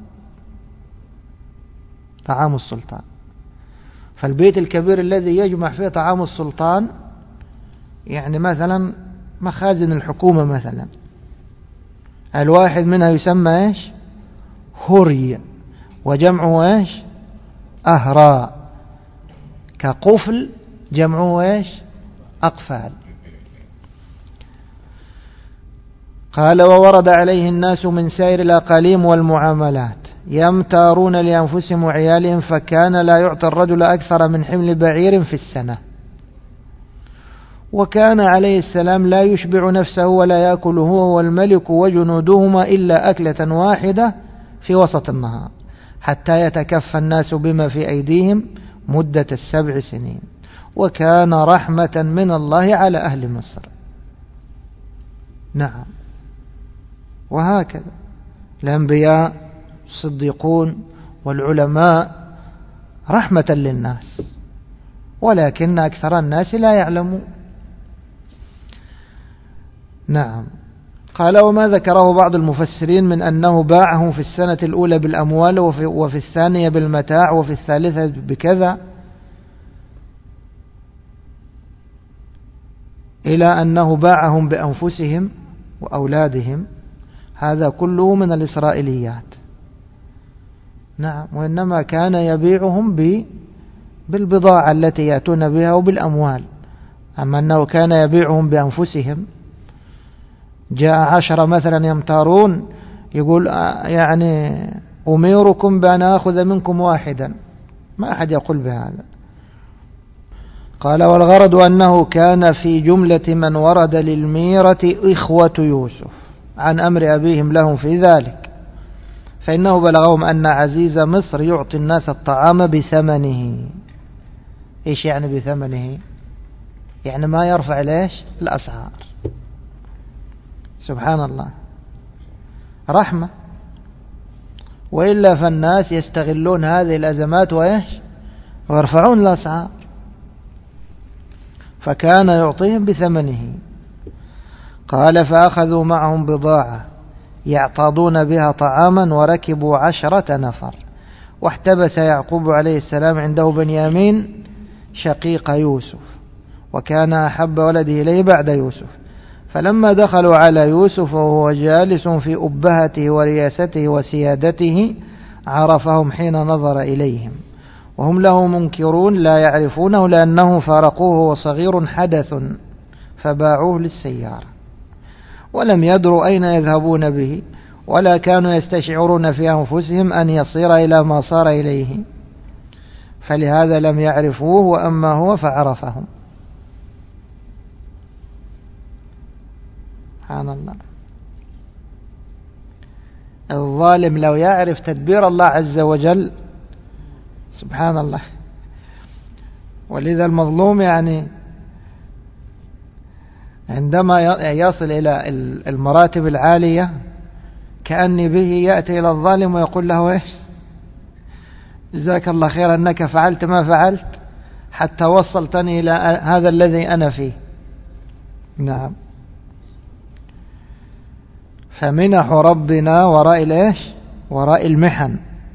فالبيت الكبير الذي يجمع فيه طعام السلطان يعني مثلا مخازن الحكومة مثلا، الواحد منها يسمى ايش؟ هري، وجمعه ايش؟ أهراء. كقفل جمعه ايش؟ أقفال. قال: وورد عليه الناس من سائر الأقاليم والمعاملات يمتارون لأنفسهم وعيالهم، فكان لا يعطي الرجل أكثر من حمل بعير في السنة. وكان عليه السلام لا يشبع نفسه ولا يأكل هو والملك وجنودهما إلا أكلة واحدة في وسط النهار، حتى يتكفى الناس بما في أيديهم مدة 7 سنين. وكان رحمة من الله على أهل مصر. نعم، وهكذا الأنبياء الصديقون والعلماء رحمة للناس، ولكن أكثر الناس لا يعلمون. نعم. قال: وما ذكره بعض المفسرين من أنه باعهم في السنة الأولى بالأموال وفي الثانية بالمتاع وفي الثالثة بكذا، إلى أنه باعهم بأنفسهم وأولادهم، هذا كله من الإسرائيليات. نعم، وإنما كان يبيعهم بالبضاعة التي يأتون بها وبالأموال. أما أنه كان يبيعهم بأنفسهم، جاء 10 مثلا يمتارون، يقول يعني أميركم بأن أخذ منكم واحدا، ما أحد يقول بهذا. قال: والغرض أنه كان في جملة من ورد للميرة إخوة يوسف عن أمر أبيهم لهم في ذلك، فإنه بلغهم أن عزيز مصر يعطي الناس الطعام بثمنه. إيش يعني بثمنه؟ يعني ما يرفع ليش الأسعار. سبحان الله، رحمة. وإلا فالناس يستغلون هذه الأزمات ويرفعون الأسعار، فكان يعطيهم بثمنه. قال: فأخذوا معهم بضاعة يعتاضون بها طعاما، وركبوا 10 نفر، واحتبس يعقوب عليه السلام عنده بنيامين شقيق يوسف، وكان أحب ولده إليه بعد يوسف. فلما دخلوا على يوسف وهو جالس في أبهته ورياسته وسيادته، عرفهم حين نظر إليهم، وهم له منكرون لا يعرفونه، لأنه فارقوه وصغير حدث، فباعوه للسيارة، ولم يدروا أين يذهبون به، ولا كانوا يستشعرون في أنفسهم أن يصير إلى ما صار إليه، فلهذا لم يعرفوه، وأما هو فعرفهم. سبحان الله. الظالم لو يعرف تدبير الله عز وجل، سبحان الله. ولذا المظلوم يعني عندما يصل إلى المراتب العالية، كأني به يأتي إلى الظالم ويقول له: إيش جزاك الله خير أنك فعلت ما فعلت حتى وصلتني إلى هذا الذي أنا فيه. نعم. فمنح ربنا وراء المحن.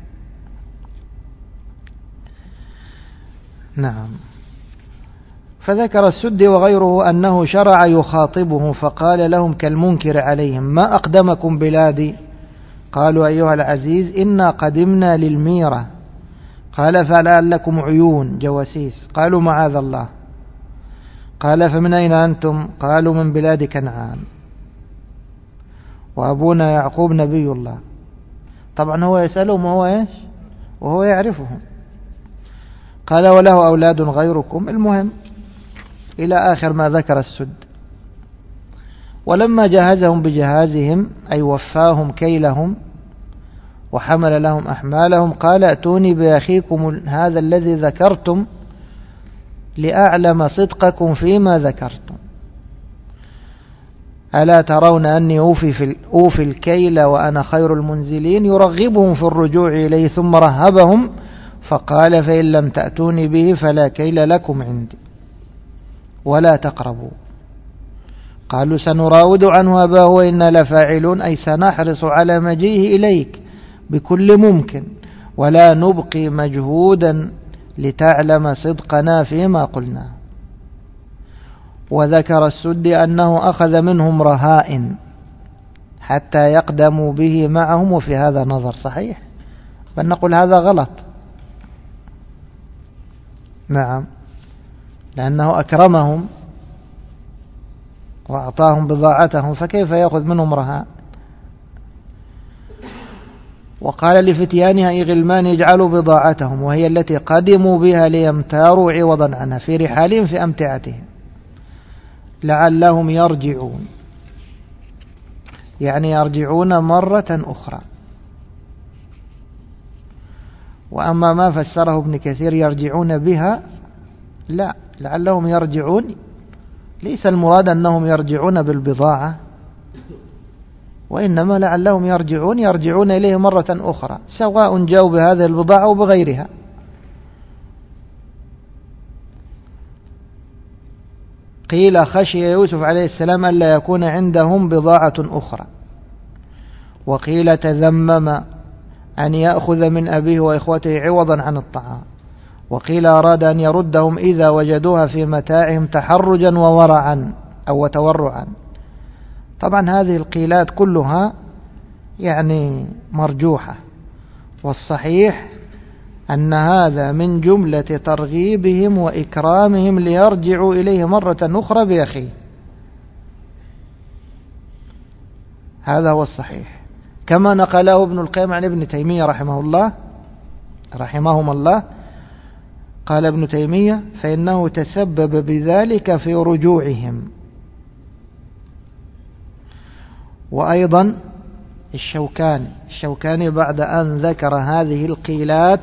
نعم. فذكر السدي وغيره أنه شرع يخاطبهم، فقال لهم كالمنكر عليهم: ما أقدمكم بلادي؟ قالوا: أيها العزيز، إنا قدمنا للميرة. قال: فلعلكم عيون جواسيس. قالوا: معاذ الله. قال: فمن أين أنتم؟ قالوا: من بلاد كنعان، وأبونا يعقوب نبي الله. طبعا هو يسألهم وهو يعرفهم. قال: وله أولاد غيركم. المهم إلى آخر ما ذكر السد. ولما جهزهم بجهازهم، أي وفاهم كيلهم وحمل لهم أحمالهم، قال: ائتوني بأخيكم هذا الذي ذكرتم لأعلم صدقكم فيما ذكرتم. ألا ترون أني أوفي الكيل وأنا خير المنزلين؟ يرغبهم في الرجوع إليه، ثم رهبهم فقال: فإن لم تأتوني به فلا كيل لكم عندي ولا تقربوا. قالوا: سنراود عنه أباه وإنا لفاعلون، أي سنحرص على مجيئه إليك بكل ممكن، ولا نبقي مجهودا لتعلم صدقنا فيما قلنا. وذكر السدي أنه أخذ منهم رهائن حتى يقدموا به معهم، وفي هذا نظر صحيح، بل نقول هذا غلط. نعم، لأنه أكرمهم وأعطاهم بضاعتهم، فكيف يأخذ منهم رهاء؟ وقال لفتيانها: أي غلمان يجعلوا بضاعتهم، وهي التي قدموا بها ليمتاروا عوضا عنها في رحالهم في أمتعتهم، لعلهم يرجعون، يعني يرجعون مرة أخرى. وأما ما فسره ابن كثير يرجعون بها، لا، لعلهم يرجعون، ليس المراد أنهم يرجعون بالبضاعة، وإنما لعلهم يرجعون إليه مرة أخرى، سواء جاءوا بهذه البضاعة أو بغيرها. قيل خشي يوسف عليه السلام ألا يكون عندهم بضاعة أخرى، وقيل تذمم أن يأخذ من أبيه وإخوته عوضا عن الطعام، وقيل أراد أن يردهم إذا وجدوها في متاعهم تحرجا وورعا أو تورعا. طبعا هذه القيلات كلها يعني مرجوحة، والصحيح أن هذا من جملة ترغيبهم وإكرامهم ليرجعوا إليه مرة أخرى بأخيه. هذا هو الصحيح، كما نقله ابن القيم عن ابن تيمية رحمهم الله. قال ابن تيمية: فإنه تسبب بذلك في رجوعهم. وأيضا الشوكاني بعد أن ذكر هذه القيلات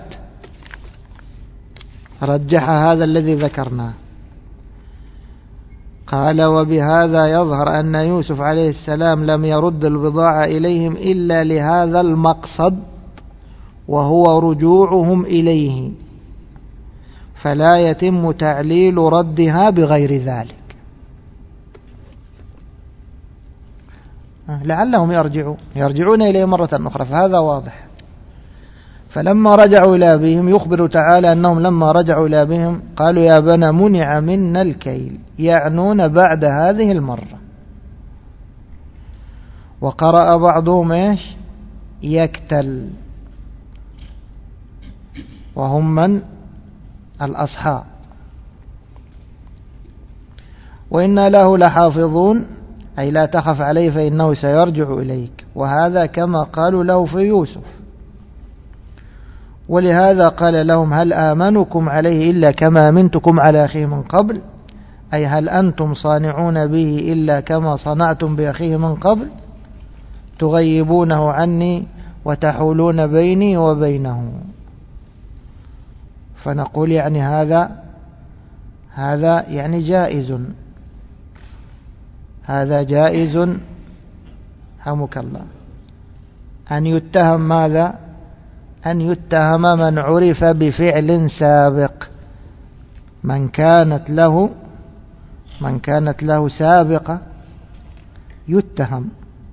رجح هذا الذي ذكرناه، قال: وبهذا يظهر أن يوسف عليه السلام لم يرد البضاعة إليهم إلا لهذا المقصد، وهو رجوعهم إليه، فلا يتم تعليل ردها بغير ذلك. لعلهم يرجعون إليه مرة أخرى، فهذا واضح. فلما رجعوا إلى أبيهم يخبر تعالى أنهم لما رجعوا إلى أبيهم قالوا: يا بنا منع منا الكيل، يعنون بعد هذه المرة. وقرأ بعضهم يكتل، وهم من الأصحاب. وإنا له لحافظون، أي لا تخف عليه فإنه سيرجع إليك، وهذا كما قالوا له في يوسف. ولهذا قال لهم: هل آمنكم عليه إلا كما أمنتكم على أخيه من قبل، أي هل أنتم صانعون به إلا كما صنعتم بأخيه من قبل، تغيبونه عني وتحولون بيني وبينه. فنقول يعني هذا يعني جائز، هذا جائز حمك الله، أن يتهم ماذا؟ أن يتهم من عرف بفعل سابق، من كانت له سابقة يتهم،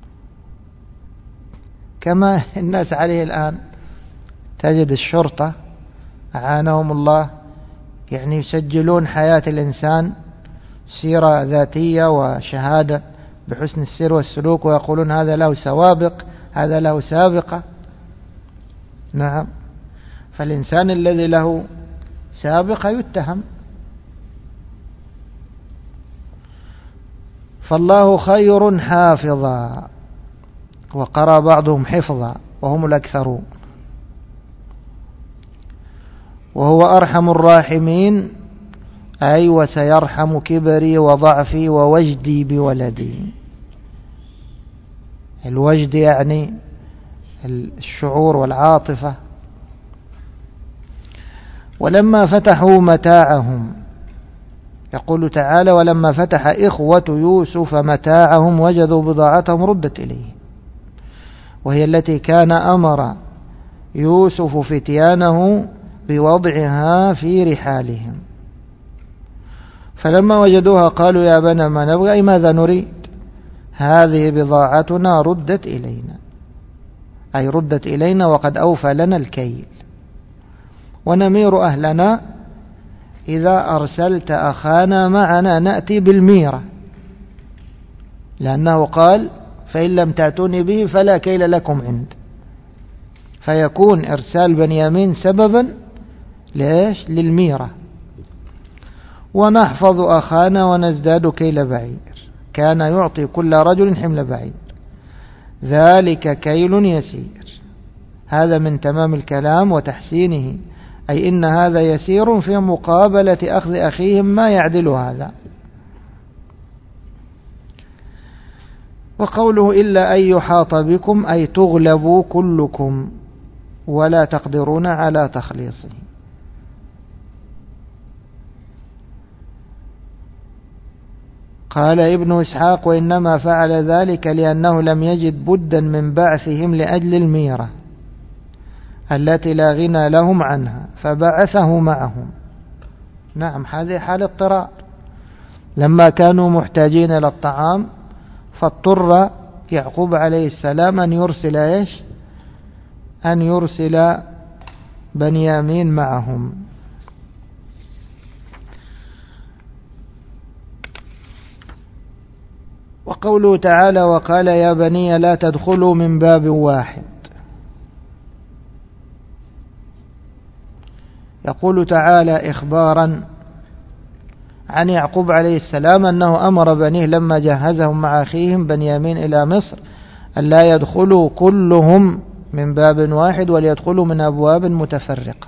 كما الناس عليه الآن. تجد الشرطة أعانهم الله يعني يسجلون حياة الإنسان، سيرة ذاتية وشهادة بحسن السير والسلوك، ويقولون هذا له سوابق، هذا له سابقة. نعم، فالإنسان الذي له سابقة يتهم. فالله خير حافظا، وقرأ بعضهم حفظا وهم الأكثرون. وهو أرحم الراحمين، أي وسيرحم كبري وضعفي ووجدي بولدي. الوجد يعني الشعور والعاطفة. ولما فتحوا متاعهم، يقول تعالى: ولما فتح إخوة يوسف متاعهم وجدوا بضاعتهم ردت إليه، وهي التي كان أمر يوسف فتيانه بوضعها في رحالهم. فلما وجدوها قالوا: يا بنا ما نبغي، أي ماذا نريد؟ هذه بضاعتنا ردت إلينا، أي ردت إلينا وقد أوفى لنا الكيل، ونمير أهلنا، إذا أرسلت أخانا معنا نأتي بالميرة، لأنه قال: فإن لم تأتوني به فلا كيل لكم عند. فيكون إرسال بنيامين سببا للميرة. ونحفظ أخانا ونزداد كيل بعير، كان يعطي كل رجل حمل بعير، ذلك كيل يسير. هذا من تمام الكلام وتحسينه، أي إن هذا يسير في مقابلة أخذ أخيهم ما يعدل هذا. وقوله: إلا أن يحاط بكم، أي تغلبوا كلكم ولا تقدرون على تخليصه. قال ابن إسحاق: وإنما فعل ذلك لأنه لم يجد بدا من بعثهم لأجل الميرة التي لا غنى لهم عنها، فبعثه معهم. نعم، هذه حال اضطرار، لما كانوا محتاجين إلى الطعام فاضطر يعقوب عليه السلام أن يرسل بنيامين معهم. وقوله تعالى وقال يا بني لا تدخلوا من باب واحد. يقول تعالى إخبارا عن يعقوب عليه السلام أنه أمر بنيه لما جهزهم مع أخيهم بنيامين إلى مصر أن لا يدخلوا كلهم من باب واحد وليدخلوا من أبواب متفرقة،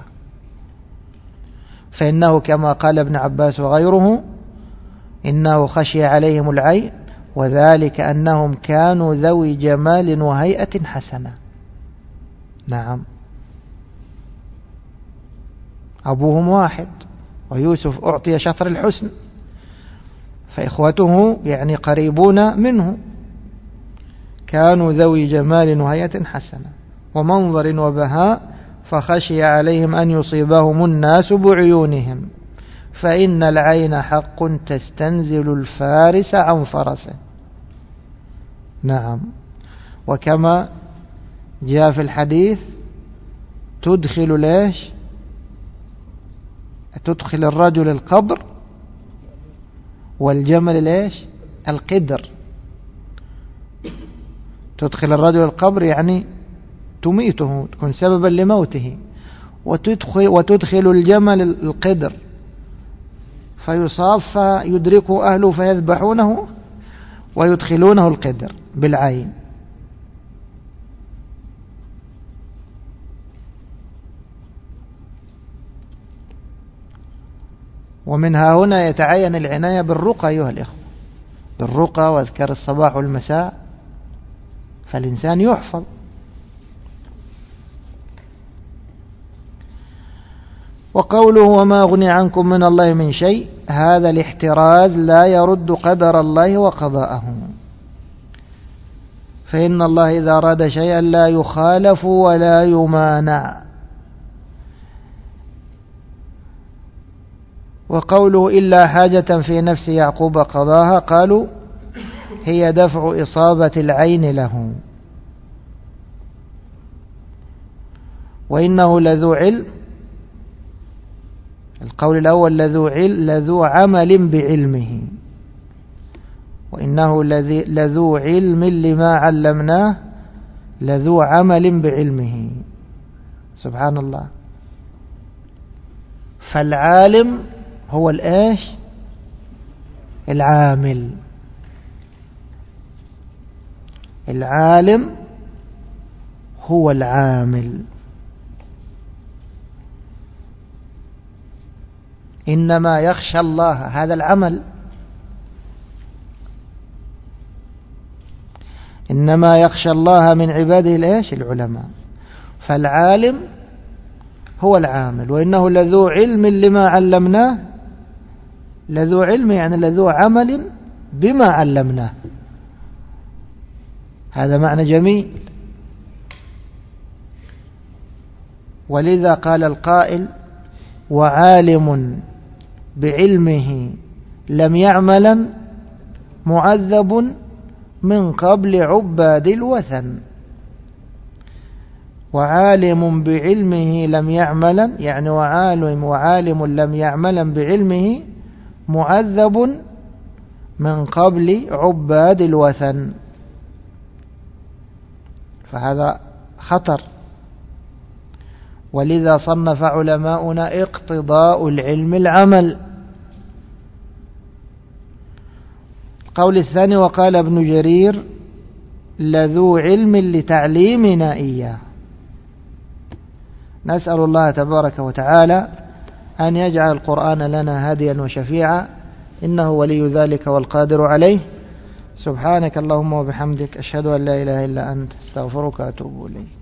فإنه كما قال ابن عباس وغيره إنه خشي عليهم العين، وذلك أنهم كانوا ذوي جمال وهيئة حسنة. نعم، أبوهم واحد ويوسف أعطي شطر الحسن، فإخوته يعني قريبون منه كانوا ذوي جمال وهيئة حسنة ومنظر وبهاء، فخشي عليهم أن يصيبهم الناس بعيونهم، فإن العين حق تستنزل الفارس عن فرسه. نعم، وكما جاء في الحديث تدخل الرجل القبر والجمل القدر. تدخل الرجل القبر يعني تميته، تكون سببا لموته، وتدخل الجمل القدر فيصاب فيدركه أهله فيذبحونه ويدخلونه القدر بالعين. ومنها هنا يتعين العناية بالرقى أيها الإخوة، بالرقى واذكار الصباح والمساء، فالإنسان يحفظ. وقوله وما أغني عنكم من الله من شيء، هذا الاحتراز لا يرد قدر الله وقضاءه، فإن الله إذا أراد شيئا لا يخالف ولا يمانع. وقوله إلا حاجة في نفس يعقوب قضاها، قالوا هي دفع إصابة العين له، وإنه لذو علم. القول الأول لذو عمل بعلمه، وإنه لذو علم لما علمناه لذو عمل بعلمه. سبحان الله. فالعالم هو العامل. العالم هو العامل. إنما يخشى الله، هذا العمل، إنما يخشى الله من عباده العلماء. فالعالم هو العامل، وإنه لذو علم لما علمناه. لذو علم يعني لذو عمل بما علمناه، هذا معنى جميل. ولذا قال القائل وعالم بعلمه لم يعملا معذب من قبل عباد الوثن. وعالم بعلمه لم يعملا يعني وعالم لم يعملا بعلمه معذب من قبل عباد الوثن، فهذا خطر. ولذا صنف علماؤنا اقتضاء العلم العمل. القول الثاني وقال ابن جرير لذو علم لتعليمنا إياه. نسأل الله تبارك وتعالى أن يجعل القرآن لنا هاديا وشفيعا، إنه ولي ذلك والقادر عليه. سبحانك اللهم وبحمدك، أشهد أن لا إله إلا أنت، استغفرك وأتوب إليك.